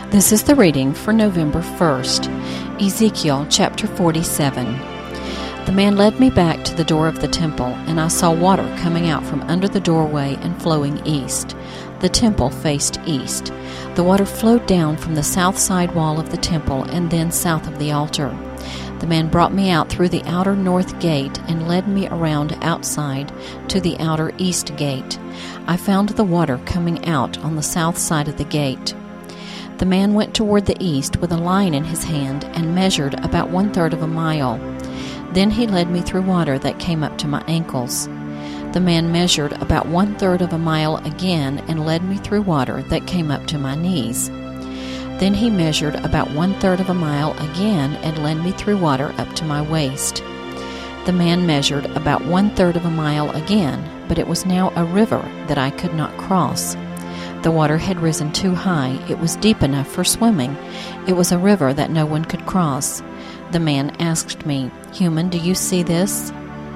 This is the reading for November 1st, Ezekiel chapter 47. The man led me back to the door of the temple, and I saw water coming out from under the doorway and flowing east. The temple faced east. The water flowed down from the south side wall of the temple and then south of the altar. The man brought me out through the outer north gate and led me around outside to the outer east gate. I found the water coming out on the south side of the gate. The man went toward the east with a line in his hand and measured about 1/3 of a mile. Then he led me through water that came up to my ankles. The man measured about 1/3 of a mile again and led me through water that came up to my knees. Then he measured about 1/3 of a mile again and led me through water up to my waist. The man measured about 1/3 of a mile again, but it was now a river that I could not cross. The water had risen too high. It was deep enough for swimming. It was a river that no one could cross. The man asked me, "Human, do you see this?"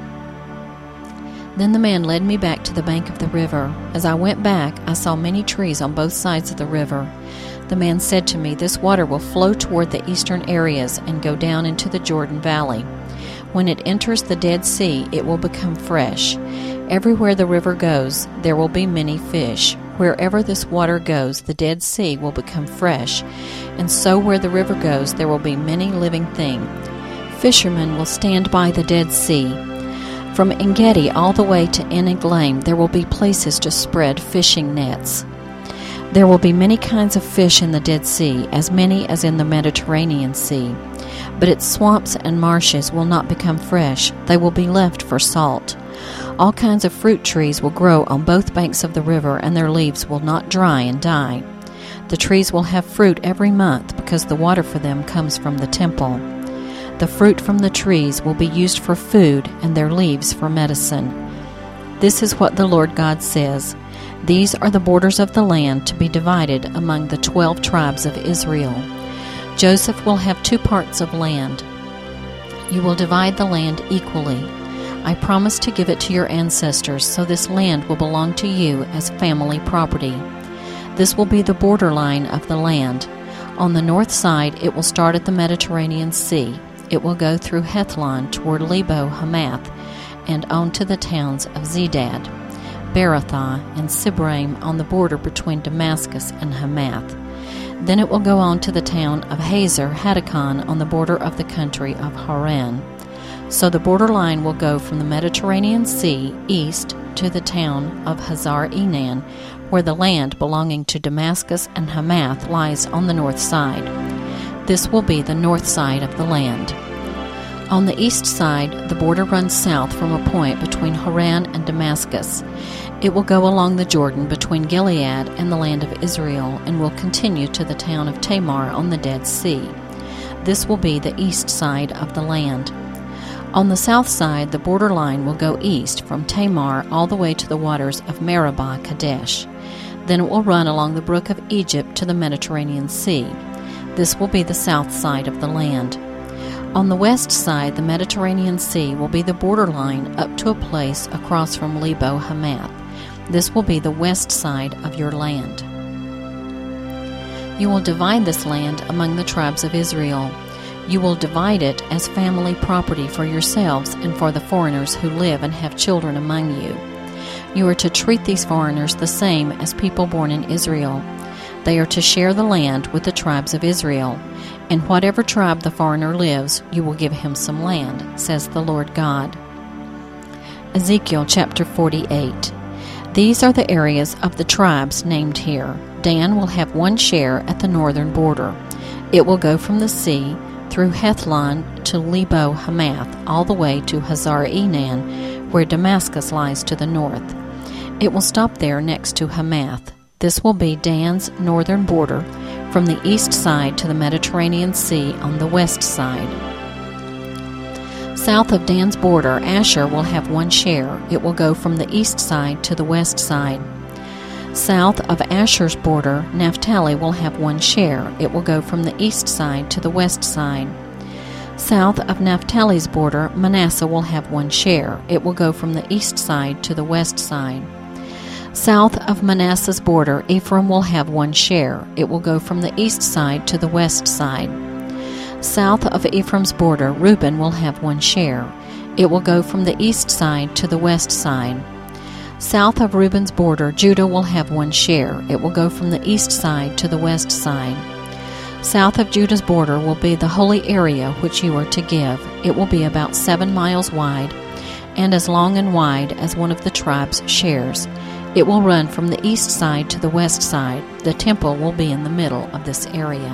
Then the man led me back to the bank of the river. As I went back, I saw many trees on both sides of the river. The man said to me, "This water will flow toward the eastern areas and go down into the Jordan Valley. When it enters the Dead Sea, it will become fresh. Everywhere the river goes, there will be many fish. Wherever this water goes, the Dead Sea will become fresh, and so where the river goes, there will be many living things. Fishermen will stand by the Dead Sea. From En-Gedi all the way to En-Eglaim, there will be places to spread fishing nets. There will be many kinds of fish in the Dead Sea, as many as in the Mediterranean Sea. But its swamps and marshes will not become fresh. They will be left for salt. All kinds of fruit trees will grow on both banks of the river, and their leaves will not dry and die. The trees will have fruit every month because the water for them comes from the temple. The fruit from the trees will be used for food and their leaves for medicine. This is what the Lord God says. These are the borders of the land to be divided among the 12 tribes of Israel. Joseph will have 2 parts of land. You will divide the land equally. I promised to give it to your ancestors, so this land will belong to you as family property. This will be the borderline of the land. On the north side, it will start at the Mediterranean Sea. It will go through Hethlon toward Lebo Hamath and on to the towns of Zedad, Berothah, and Sibraim on the border between Damascus and Hamath. Then it will go on to the town of Hazar Hatticon on the border of the country of Haran. So the borderline will go from the Mediterranean Sea east to the town of Hazar Enan, where the land belonging to Damascus and Hamath lies on the north side. This will be the north side of the land. On the east side, the border runs south from a point between Haran and Damascus. It will go along the Jordan between Gilead and the land of Israel and will continue to the town of Tamar on the Dead Sea. This will be the east side of the land. On the south side, the borderline will go east from Tamar all the way to the waters of Meribah Kadesh. Then it will run along the brook of Egypt to the Mediterranean Sea. This will be the south side of the land. On the west side, the Mediterranean Sea will be the borderline up to a place across from Lebo Hamath. This will be the west side of your land. You will divide this land among the tribes of Israel. You will divide it as family property for yourselves and for the foreigners who live and have children among you. You are to treat these foreigners the same as people born in Israel. They are to share the land with the tribes of Israel. In whatever tribe the foreigner lives, you will give him some land, says the Lord God. Ezekiel chapter 48. These are the areas of the tribes named here. Dan will have 1 share at the northern border. It will go from the sea through Hethlon to Lebo Hamath, all the way to Hazar Enan, where Damascus lies to the north. It will stop there next to Hamath. This will be Dan's northern border, from the east side to the Mediterranean Sea on the west side. South of Dan's border, Asher will have 1 share. It will go from the east side to the west side. South of Asher's border, Naphtali will have 1 share. It will go from the east side to the west side. South of Naphtali's border, Manasseh will have 1 share. It will go from the east side to the west side. South of Manasseh's border, Ephraim will have one share. It will go from the east side to the west side. South of Ephraim's border, Reuben will have one share. It will go from the east side to the west side. South of Reuben's border, Judah will have one share. It will go from the east side to the west side. South of Judah's border will be the holy area which you are to give. It will be about 7 miles wide, and as long and wide as one of the tribes' shares. It will run from the east side to the west side. The temple will be in the middle of this area.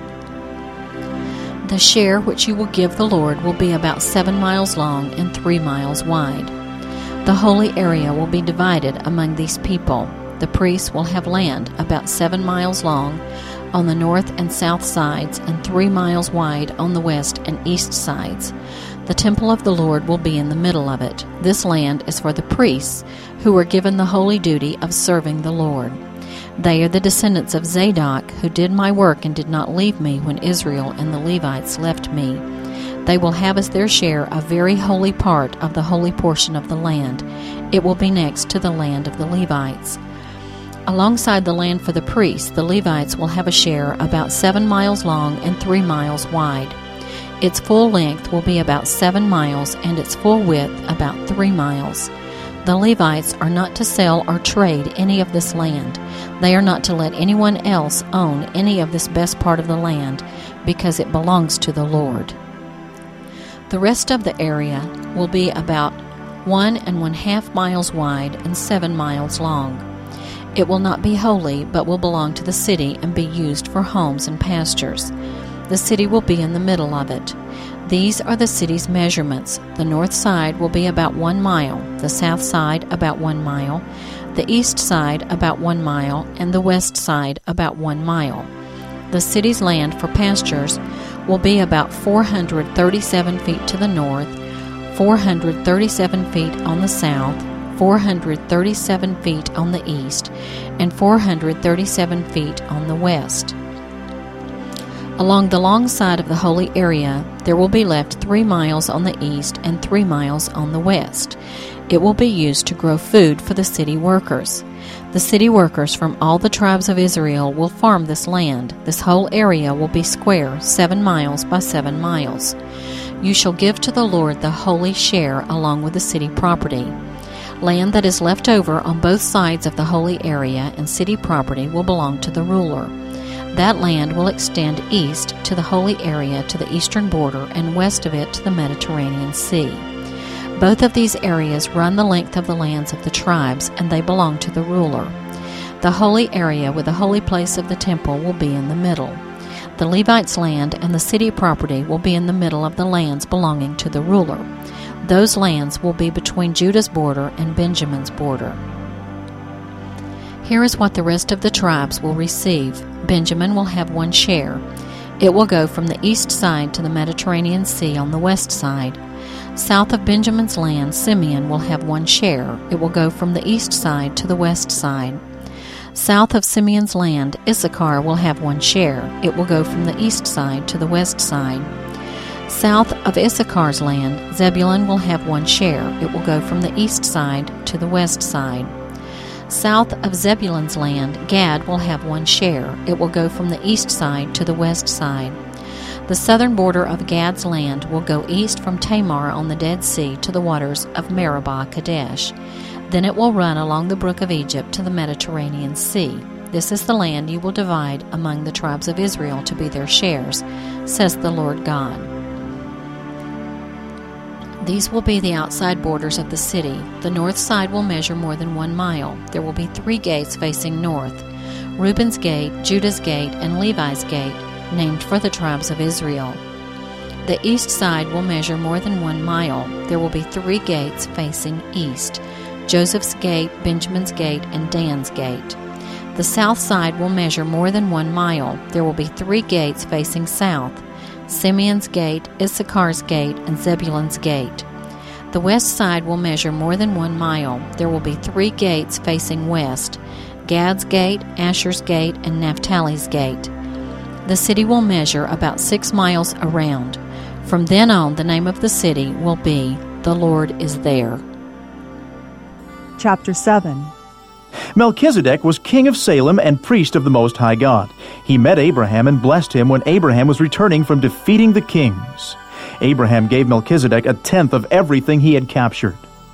The share which you will give the Lord will be about 7 miles long and 3 miles wide. The holy area will be divided among these people. The priests will have land about 7 miles long on the north and south sides and 3 miles wide on the west and east sides. The temple of the Lord will be in the middle of it. This land is for the priests who were given the holy duty of serving the Lord. They are the descendants of Zadok, who did my work and did not leave me when Israel and the Levites left me. They will have as their share a very holy part of the holy portion of the land. It will be next to the land of the Levites. Alongside the land for the priests, the Levites will have a share about 7 miles long and 3 miles wide. Its full length will be about 7 miles and its full width about 3 miles. The Levites are not to sell or trade any of this land. They are not to let anyone else own any of this best part of the land, because it belongs to the Lord. The rest of the area will be about 1½ miles wide and 7 miles long. It will not be holy, but will belong to the city and be used for homes and pastures. The city will be in the middle of it. These are the city's measurements. The north side will be about 1 mile, the south side about 1 mile, the east side about 1 mile, and the west side about 1 mile. The city's land for pastures will be about 437 feet to the north, 437 feet on the south, 437 feet on the east, and 437 feet on the west. Along the long side of the holy area, there will be left 3 miles on the east and 3 miles on the west. It will be used to grow food for the city workers. The city workers from all the tribes of Israel will farm this land. This whole area will be square, 7 miles by 7 miles. You shall give to the Lord the holy share along with the city property. Land that is left over on both sides of the holy area and city property will belong to the ruler. That land will extend east to the holy area to the eastern border and west of it to the Mediterranean Sea. Both of these areas run the length of the lands of the tribes, and they belong to the ruler. The holy area with the holy place of the temple will be in the middle. The Levites' land and the city property will be in the middle of the lands belonging to the ruler. Those lands will be between Judah's border and Benjamin's border. Here is what the rest of the tribes will receive. Benjamin will have one share. It will go from the east side to the Mediterranean Sea on the west side. South of Benjamin's land, Simeon will have one share. It will go from the east side to the west side. South of Simeon's land, Issachar will have one share. It will go from the east side to the west side. South of Issachar's land, Zebulun will have one share. It will go from the east side to the west side. South of Zebulun's land, Gad will have one share. It will go from the east side to the west side. The southern border of Gad's land will go east from Tamar on the Dead Sea to the waters of Meribah Kadesh. Then it will run along the brook of Egypt to the Mediterranean Sea. This is the land you will divide among the tribes of Israel to be their shares, says the Lord God. These will be the outside borders of the city. The north side will measure more than 1 mile. There will be 3 gates facing north: Reuben's gate, Judah's gate, and Levi's gate, named for the tribes of Israel. The east side will measure more than 1 mile. There will be 3 gates facing east: Joseph's gate, Benjamin's gate, and Dan's gate. The south side will measure more than 1 mile. There will be 3 gates facing south: Simeon's gate, Issachar's gate, and Zebulun's gate. The west side will measure more than 1 mile. There will be 3 gates facing west: Gad's gate, Asher's gate, and Naphtali's gate. The city will measure about 6 miles around. From then on, the name of the city will be, "The Lord is there." Chapter 7. Melchizedek was king of Salem and priest of the Most High God. He met Abraham and blessed him when Abraham was returning from defeating the kings. Abraham gave Melchizedek a tenth of everything he had captured.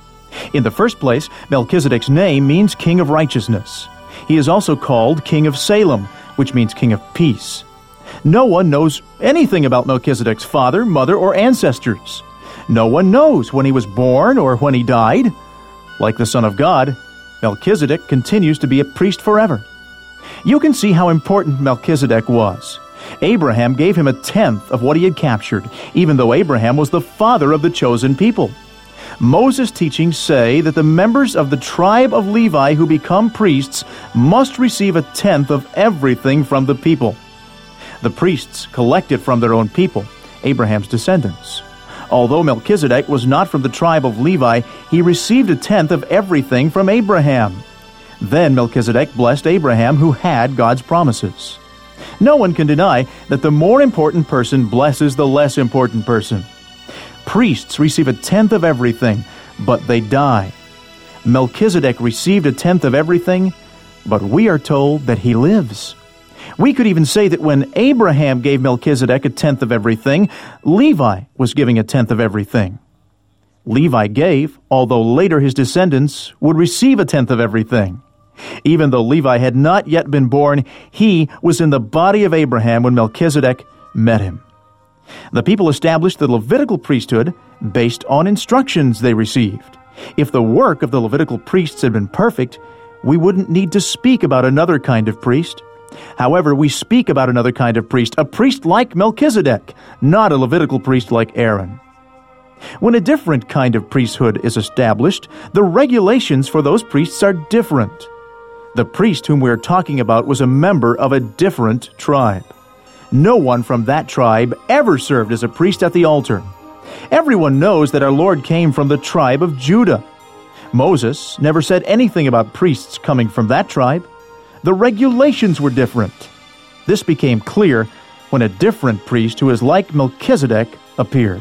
In the first place, Melchizedek's name means king of righteousness. He is also called king of Salem, which means king of peace. No one knows anything about Melchizedek's father, mother, or ancestors. No one knows when he was born or when he died. Like the Son of God, Melchizedek continues to be a priest forever. You can see how important Melchizedek was. Abraham gave him a tenth of what he had captured, even though Abraham was the father of the chosen people. Moses' teachings say that the members of the tribe of Levi who become priests must receive a tenth of everything from the people. The priests collected from their own people, Abraham's descendants. Although Melchizedek was not from the tribe of Levi, he received a tenth of everything from Abraham. Then Melchizedek blessed Abraham, who had God's promises. No one can deny that the more important person blesses the less important person. Priests receive a tenth of everything, but they die. Melchizedek received a tenth of everything, but we are told that he lives. We could even say that when Abraham gave Melchizedek a tenth of everything, Levi was giving a tenth of everything. Levi gave, although later his descendants would receive a tenth of everything. Even though Levi had not yet been born, he was in the body of Abraham when Melchizedek met him. The people established the Levitical priesthood based on instructions they received. If the work of the Levitical priests had been perfect, we wouldn't need to speak about another kind of priest. However, we speak about another kind of priest, a priest like Melchizedek, not a Levitical priest like Aaron. When a different kind of priesthood is established, the regulations for those priests are different. The priest whom we are talking about was a member of a different tribe. No one from that tribe ever served as a priest at the altar. Everyone knows that our Lord came from the tribe of Judah. Moses never said anything about priests coming from that tribe. The regulations were different. This became clear when a different priest who is like Melchizedek appeared.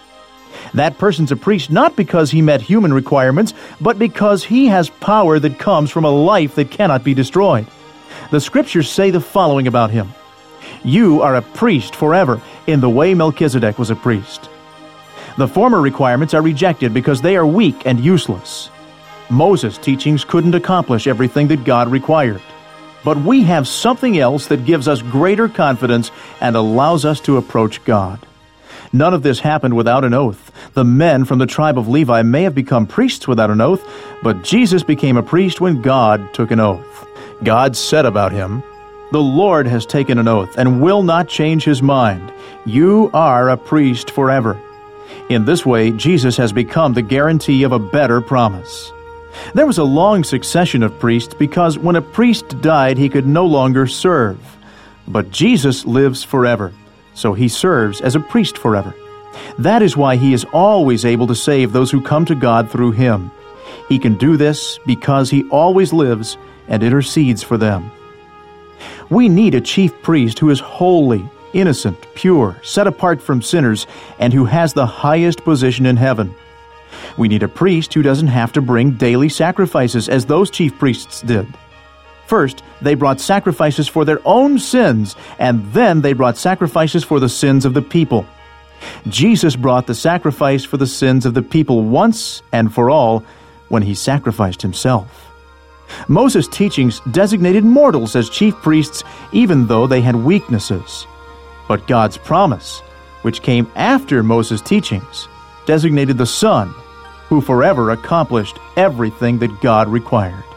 That person's a priest not because he met human requirements, but because he has power that comes from a life that cannot be destroyed. The Scriptures say the following about him: "You are a priest forever, in the way Melchizedek was a priest." The former requirements are rejected because they are weak and useless. Moses' teachings couldn't accomplish everything that God required. But we have something else that gives us greater confidence and allows us to approach God. None of this happened without an oath. The men from the tribe of Levi may have become priests without an oath, but Jesus became a priest when God took an oath. God said about him, "The Lord has taken an oath and will not change his mind. You are a priest forever." In this way, Jesus has become the guarantee of a better promise. There was a long succession of priests because when a priest died, he could no longer serve. But Jesus lives forever, so he serves as a priest forever. That is why he is always able to save those who come to God through him. He can do this because he always lives and intercedes for them. We need a chief priest who is holy, innocent, pure, set apart from sinners, and who has the highest position in heaven. We need a priest who doesn't have to bring daily sacrifices as those chief priests did. First, they brought sacrifices for their own sins, and then they brought sacrifices for the sins of the people. Jesus brought the sacrifice for the sins of the people once and for all when he sacrificed himself. Moses' teachings designated mortals as chief priests even though they had weaknesses. But God's promise, which came after Moses' teachings, designated the Son, who forever accomplished everything that God required.